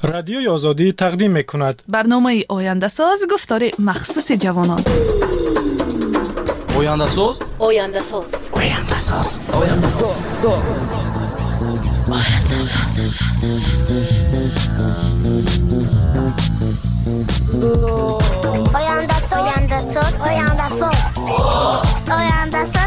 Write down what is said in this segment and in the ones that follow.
رادیوی آزادی تقدیم می‌کند. برنامه آینده ساز گفتار مخصوص جوانان. آینده ساز؟ آینده ساز. آینده ساز. آینده ساز. آینده ساز. آینده ساز. آینده ساز. آینده ساز. آینده ساز.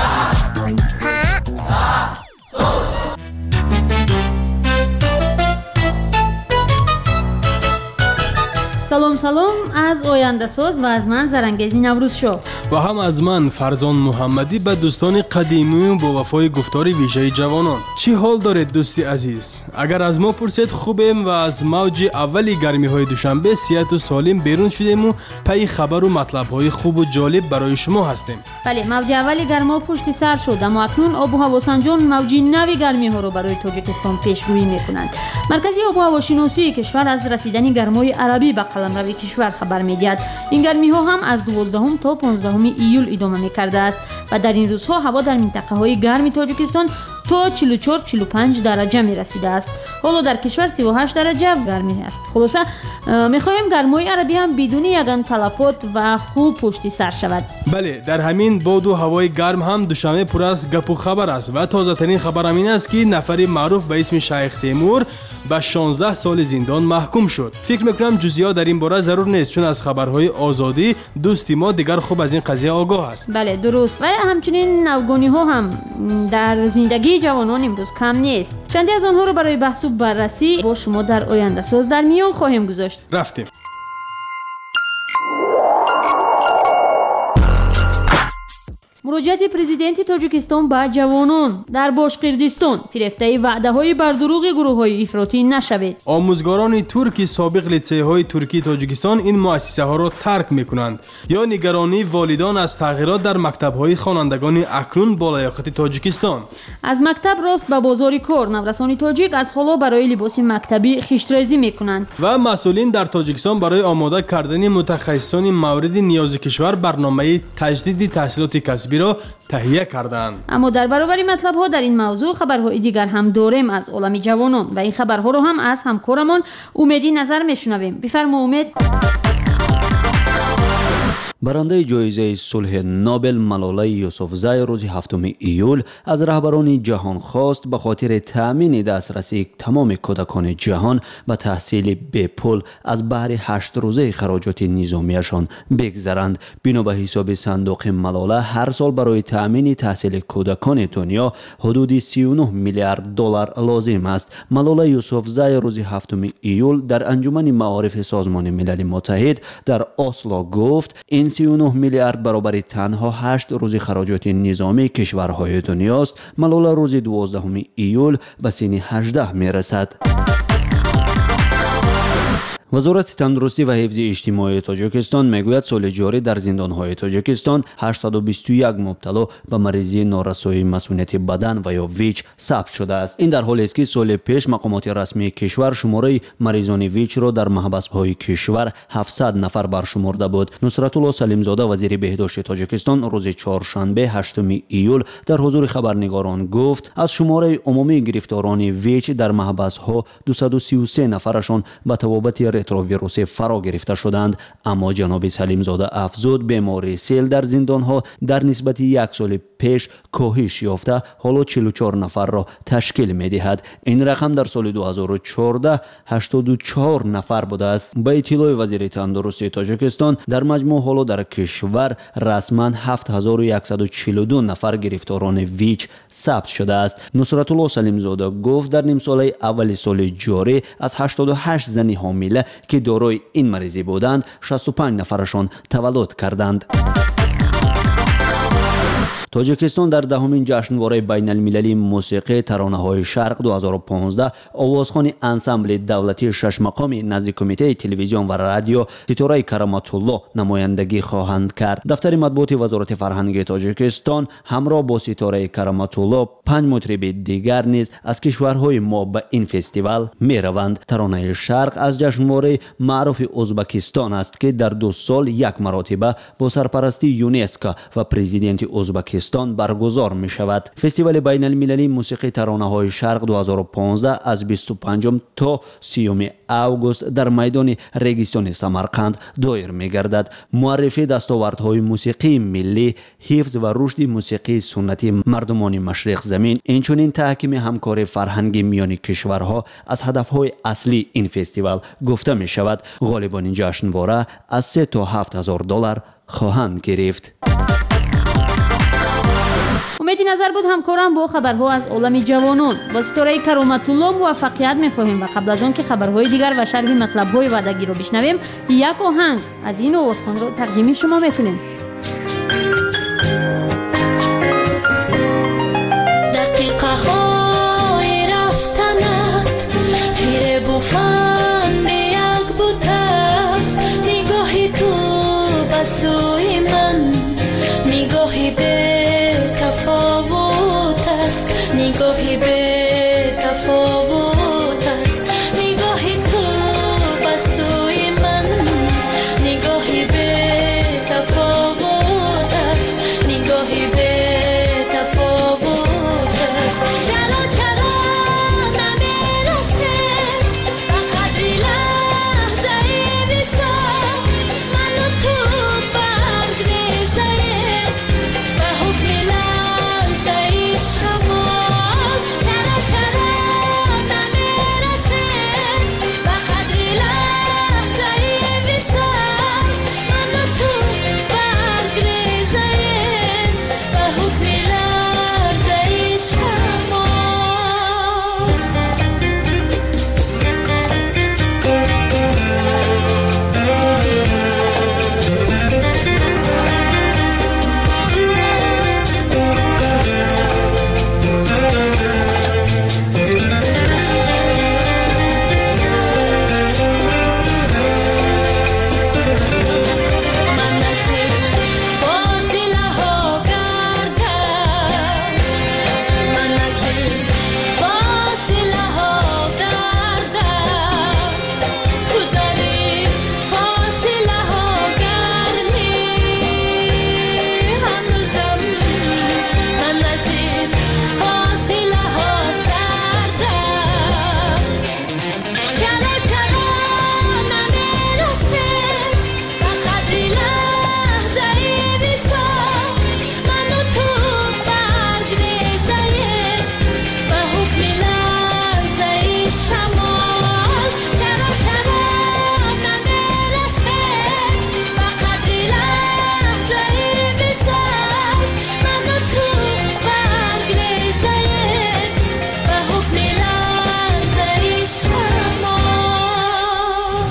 سلام از آینده ساز و از من زرنگیزی نوروز شو و هم از من فرزان محمدی به دوستان قدیمی با وفای گفتار ویژه جوانان. چی حال دارید دوستی عزیز؟ اگر از ما پرسید خوبیم و از موج اولی گرمی های دوشنبه صحت و سالم بیرون شدیم و پی خبر و مطلب های خوب و جالب برای شما هستیم. بله، موج اولی گرما پشت سر شد، اما اکنون آب و هوا سنجان موج نوی گرمی ها رو برای تاجیکستان پیشگویی میکنند. مرکزی آب و هوا شناسی کشور از رسیدن گرمای عربی به قلمرو کشور خبر میدهد. این گرمی ها هم از 12 تا 15 ایول ادامه میکرده است و در این روزها هوا در منطقه های گرم تاجیکستان تا 44-45 درجه می رسیده است. حالا در کشور 38 درجه گرمی است. خلاصه میخواهیم گرمای عربی هم بدون یگان تلفات و خوب پشت سر شود. بله، در همین باد و هوای گرم هم دوشنبه پر از گپ و خبر است و تازه ترین خبر این است که نفری معروف به اسم شیخ تیمور به 16 سال زندان محکوم شد. فکر میکنم جزئیات در این باره ضرور نیست، چون از خبرهای آزادی دوستی ما دیگر خوب از این قضیه آگاه است. بله درست، و همچنین نوگانی ها هم در زندگی جوانان امروز کم نیست. چندی از آنها رو برای بحث و بررسی با شما در آینده ساز در میان خواهیم گذاشت. رفتیم. مراجعت پرزیدنت تاجیکستان به جوانان در باشقردستان فریفته وعده های بردروغ گروه های افراطی نشوید. آموزگاران ترک سابق لیسه های ترکی تاجیکستان این مؤسسه ها را ترک میکنند یا نگرانی والدان از تغییرات در مکتب های خوانندگان اکنون بالایاقت تاجیکستان. از مکتب راست به بازار کار نورسان تاجیک از حالا برای لباس مکتبی خیشترازی میکنند و مسئولین در تاجیکستان برای آماده کردن متخصصان مورد نیاز کشور برنامه تجدید تحصیلات کسبی را تهیه کردند. اما در برابر مطلب ها در این موضوع خبرهای دیگر هم داریم از عالم جوانان و این خبرها رو هم از همکارمان امیدی نظر میشنویم. بفرما امید. برنده جایزه صلح نوبل ملاله یوسفزای روز 7 ایول از رهبران جهان خواست به خاطر تأمین دسترسی تمام کودکان جهان به تحصیل بی پول از بهر 8 روزه خراجات نظامیشان بگذرند. بنا به حساب صندوق ملاله هر سال برای تأمین تحصیل کودکان دنیا حدود 39 میلیارد دلار لازم است. ملاله یوسفزای روز 7 ایول در انجمن معارف سازمان ملل متحد در اسلو گفت این 39 میلیارد برابر تنها 8 روز خراجات نظامی کشورهای دنیاست. ملاله روز 12 ایول به سن 18 میرسد. وزارت تندرستی و حفظ اجتماعی تاجیکستان میگوید سال جاری در زندانهای تاجیکستان 821 مبتلا به مریضی نارسایی مسئولیت بدن و یا ویچ ثبت شده است. این در حالی است که سال پیش مقامات رسمی کشور شماره مریضان ویچ را در محبس‌های کشور 700 نفر برشمرده بود. نصرت الله سلیمزاده وزیر بهداشت تاجیکستان روز چهارشنبه 8 ایول در حضور خبرنگاران گفت از شماره عمومی گرفتاران ویچ در محبس‌ها 233 نفرشان به توابت رتروویروس فرا گرفته شدند. اما جناب سلیمزاده افزود بیماری سیل در زندانها در نسبت یک سال پیش کاهش یافته حالا 44 نفر را تشکیل می‌دهد. این رقم در سال 2014 84 نفر بوده است. با اطلاع وزیر تندرستی تاجیکستان در مجموع حالا در کشور رسما 7142 نفر گرفتاران ویچ ثبت شده است. نصرت الله سلیمزاده گفت در نیم سال اول سال جاری از 88 زن حامله که دارای این مریضی بودند 65 نفرشان تولد کردند. تاجیکستان در دهمین جشنواره بین المللی موسیقی ترانه‌های شرق 2015 آوازخوان انسمبل دولتی 6 مقامی نزد کمیته تلویزیون و رادیو ستاره کرامت الله نمایندگی خواهند کرد. دفتر مطبوعات وزارت فرهنگ تاجیکستان همراه با ستاره کرامت الله 5 مطرب دیگر نیز از کشورهای ما به این فستیوال می روند. ترانه شرق از جشنواره معروف ازبکستان است که در 2 سال یک مرتبه با سرپرستی یونسکو و پرزیدنت ازبکستان تاجیکستان برگزار می شود. فستیوال بین المللی موسیقی ترانه های شرق 2015 از 25 تا 30 اوگوست در میدان ریگستان سمرقند دایر می گردد. معرفی دستاوردهای موسیقی ملی، حفظ و رشد موسیقی سنتی مردمان مشرق زمین، اینچنین تحکیم همکاری فرهنگی میان کشورها از هدفهای اصلی این فستیوال گفته می شود. غالبان این جشنواره از 3 تا 7,000 دلار خواهند گرفت. امیدی نظر بود همکارم با خبرها از عالم جوانان. با ستاره کرامت‌الله موفقیت می‌خواهیم و قبل از آن که خبرهای دیگر و شرح مطلب‌های وعدگی رو بشنویم، یک آهنگ از این آوازخوان رو تقدیم شما می‌کنیم. دقیقه‌های رفتنت فریب و فند یک بوت است، نگاهی تو به سوی من، نگاهی به تفاوت است، نگاهی به تفاوت است، نگاهی تو به سوی من، نگاهی به تفاوت است، نگاهی به تفاوت است. چرا چرا نمیرسه به قدری لحظه بسار، من و تو برگ ریزه به حکم لحظه شمال. چرا چرا نمیرسه به قدری لحظه بسار، من و تو برگ ریزه به حکم لحظه شمال. من نزدیک فاصله ها گردم، من نزدیک فاصله ها گردم، تو داری فاصله ها گرمی هنوزم، من نزدیک فاصله ها سردم. چرا چرا نمیرسه به قدری لحظه بسار، من و تو برگ ریزه به حکم لحظه شمال. چرا چرا نمیرسه به قدری لحظه بسار، من و تو برگ ریزه به حکم لحظه شمال.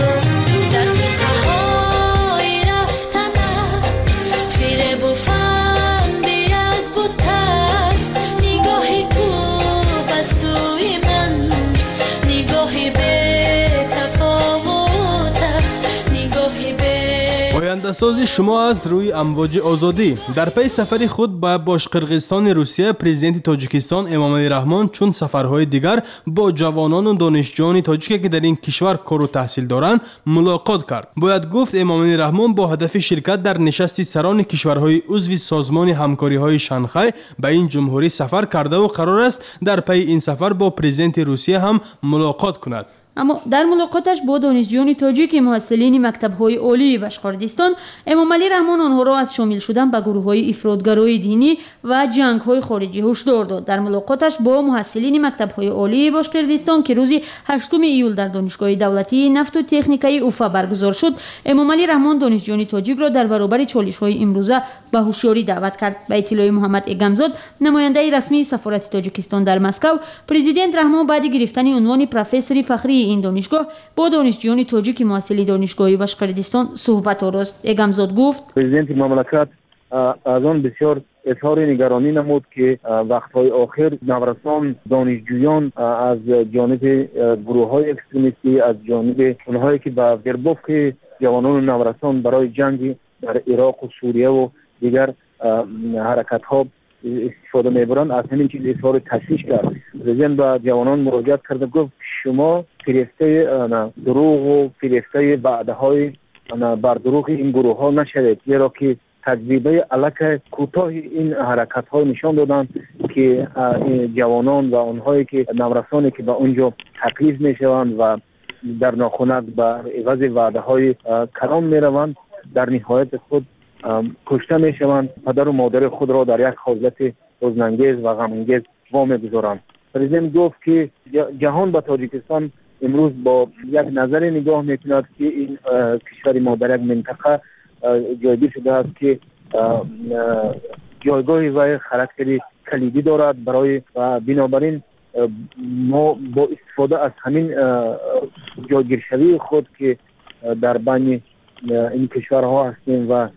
دقیقه‌های رفتنت فریب و فند یک بوت است، نگاهی تو به سوی من، نگاهی به تفاوت است، نگاهی به آینده‌ساز شما از روی امواج آزادی. در پی سفر خود به باشقرغیزستان روسیه، پرزیدنت تاجیکستان امامعلی رحمان چون سفرهای دیگر با جوانان و دانشجویان تاجیک که در این کشور کار و تحصیل دارند ملاقات کرد. باید گفت امامعلی رحمان با هدف شرکت در نشست سران کشورهای عضو سازمان همکاری‌های شانگهای به این جمهوری سفر کرده و قرار است در پی این سفر با پرزیدنت روسیه هم ملاقات کند. اما در ملاقاتش با دانشجویان تاجیک محصلین مکتب‌های عالی باشقردستان، امامعلی رحمان آنها را از شامل شدن به گروه‌های افراطگرای دینی و جنگ‌های خارجی هشدار داد. در ملاقاتش با محصلین مکتب‌های عالی باشقردستان که روز 8 ایول در دانشگاه دولتی نفت و تکنیکای اوفا برگزار شد، امامعلی رحمان دانشجویان تاجیک را در برابر چالش‌های امروزه به هوشیاری دعوت کرد. به اطلاع محمد اگمزاد، نماینده رسمی سفارت تاجیکستان در مسکو، پرزیدنت رحمان بعد گرفتن عنوان پروفسور فخری این دانشگاه با دانشجویان تاجیک محصل دانشگاه باشقردستان صحبت آورد. اگمزاد گفت پرزیدنت مملکت از آن بسیار اظهار نگرانی نمود که وقتهای آخر نورسان دانشجویان از جانب گروه‌های اکستریمیستی، از جانب اونهایی که به گربافک جوانان نورسان برای جنگ در عراق و سوریه و دیگر حرکت‌ها استفاده می‌برند، از همین چیز اظهار تشویش کرد. پرزیدنت به جوانان مراجعت کرده گفت شما فریفته دروغ و فریفته وعده‌های بر دروغ این گروه ها نشوید، زیرا که تجربه الک کوتاه این حرکت ها نشان دادند که جوانان و اونهایی که نورسانی که به اونجا تکلیف میشوند و در ناخونک به عوض وعده های کلام میروند در نهایت خود کشته میشوند. پدر و مادر خود را در یک حالت حزن‌انگیز و غم‌انگیز وامی‌گذارند. پرزیدنت گفت که جهان به تاجیکستان امروز با یک نظر نگاه میکند که این کشور ما در یک منطقه جایگیر شده است که جایگاه و خاراکتری کلیدی دارد برای و بنابراین ما با استفاده از همین جایگیرشوی خود که در بین این کشورها هستیم و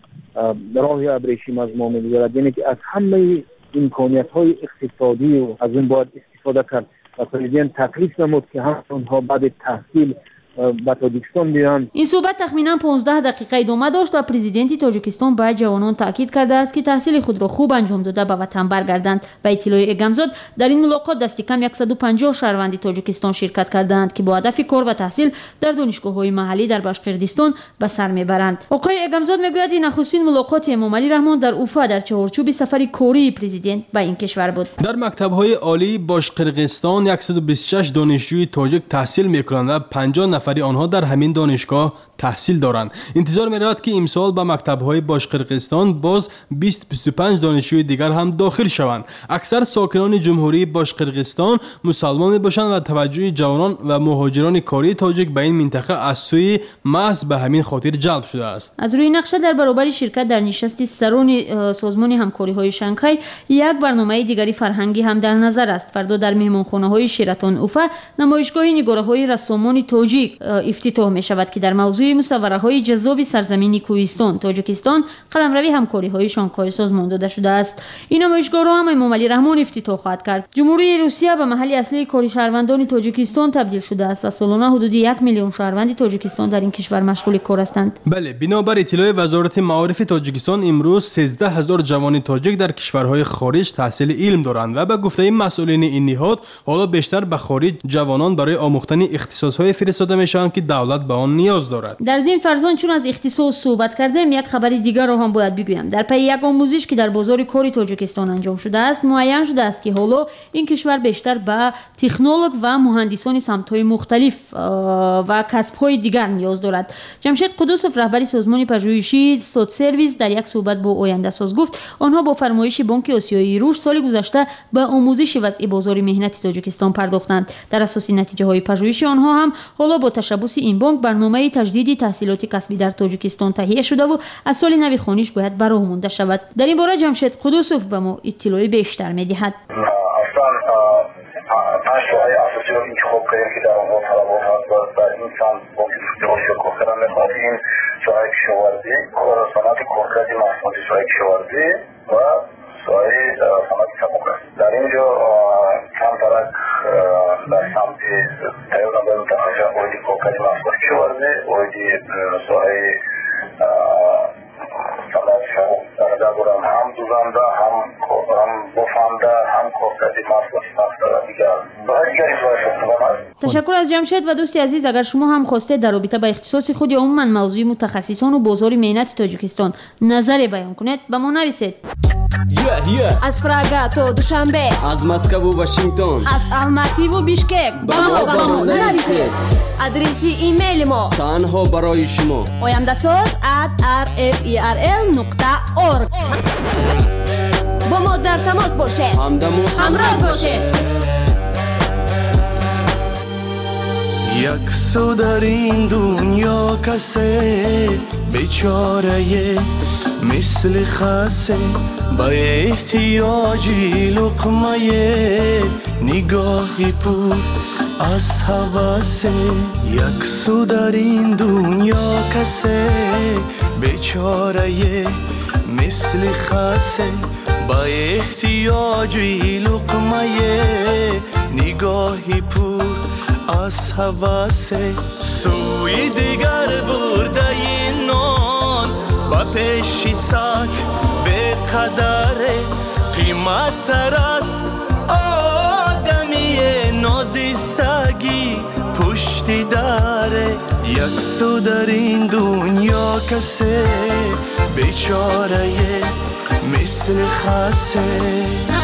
راه ابریشم از ما می‌گذرد، یعنی که از همه امکانیت‌های اقتصادی و از اون باید استفاده کرد و پرزیدنت تکلیف نمود که هم اونها بعد تحصیل به تاجیکستان بیان. این صحبت تخمینا 15 دقیقه ادامه داشت و پرزیدنت تاجیکستان به جوانان تاکید کرده است که تحصیل خود را خوب انجام داده به وطن برگردند. و اطلاع اگمزاد در این ملاقات دست کم 150 شهروند تاجیکستان شرکت کردند که با هدف کار و تحصیل در دانشگاه‌های محلی در باشقردستان به سر میبرند. آقای اگمزاد میگوید این نخستین ملاقات امام علی رحمان در اوفا در چهارچوب سفر کاری پرزیدنت به این کشور بود. در مکتب‌های عالی باشقرقستان 126 دانشجوی تاجیک تحصیل می‌کنند و 50 نفری آنها در همین دانشگاه تحصیل دارند. انتظار می‌رود که امسال به مکتب‌های باشقرقستان باز 20-25 دانشجوی دیگر هم داخل شوند. اکثر ساکنان جمهوری باشقرقستان مسلمان میباشند و توجه جوانان و مهاجران کاری تاجیک به این منطقه از سوی محض به همین خاطر جلب شده است. از روی نقشه در برابر شرکت در نشست سران سازمان همکاری‌های شانگهای یک برنامه دیگری فرهنگی هم در نظر است. فردا در مهمانخانه‌های شراتون اوفا نمایشگاه نگاره‌های رسامان تاجیک افتتاح می‌شود که در موضوع مصوره‌های جذاب سرزمین کوهستان تاجیکستان قلمروی همکاری‌های شانگهای سازمان داده شده است. این نمایشگاه را هم امام علی رحمان افتتاح خواهد کرد. جمهوری روسیه به محل اصلی کاری شهروندان تاجیکستان تبدیل شده است و سالانه حدود 1 میلیون شهروند تاجیکستان در این کشور مشغول کار هستند. بله، بنابر اطلاع وزارت معارف تاجیکستان امروز 13000 جوان تاجیک در کشورهای خارج تحصیل علم دارند و به گفته مسئولین این نهاد حالا بیشتر به خارج جوانان برای آموختن اختصاص‌های فرستاده میشوند که دولت به آن نیاز دارد. در ضمن فرزان چون از اختصاص صحبت کردیم یک خبر دیگر را هم باید بگویم. در پی یک آموزش که در بازار کاری تاجیکستان انجام شده است معین شده است که حالا این کشور بیشتر به تکنولوژ و مهندسان سمت‌های مختلف و کسب‌های دیگر نیاز دارد. جمشید قدوسوف رهبر سازمان پژوهشی سود سرویس در یک صحبت با آینده ساز گفت آنها با فرمایش بانک آسیایی رشد سال گذشته به آموزش وضع بازار مهنتی تاجیکستان پرداختند. در اساس نتیجه‌های پژوهش آنها هم حالا با تشبث این بانک برنامه تجدید تحصیلات کسبی در تاجیکستان تهیه شده و از سال نو خوانیش باید به راه مانده شود. در این باره جمشید قدوسوف به ما اطلاع بیشتر می‌دهد. در اینجا کمترک در سمت تایون به متخصص اویدی کوکری مصرف شورده اویدی سوهای سمت شما در دوران هم دوزنده هم بفنده هم کوکری مصرف دیگر تشکر از جمشید و دوستی عزیز. اگر شما هم خواسته در رابطه با اختصاص خود یا عموما موضوع متخصصان و بازار مهنت تاجیکستان نظری بیان کنید به ما نویسید. از پراگا تا دوشنبه، از مسکو و واشنگتن، از الماتی و بیشکک با ما نویسید. آدرس ایمیل ما تنها برای شما oyandasoz@rferl.org. با ما در تماس باشه، همراه باشه. یک سو در این دنیا کسی بیچاره مثل خسه با احتیاجی لقمه نگاهی پر از حواسه. یک سو در این دنیا کسی بیچاره مثل خسه با احتیاجی لقمه نگاهی پر از حواسه. سوی دیگر برده این نان و پیشی ساک به قدر قیمت تر از آدمی نازی سگی پشتی مادره، یک سو در این دنیا کسی بیچاره مثل خسه.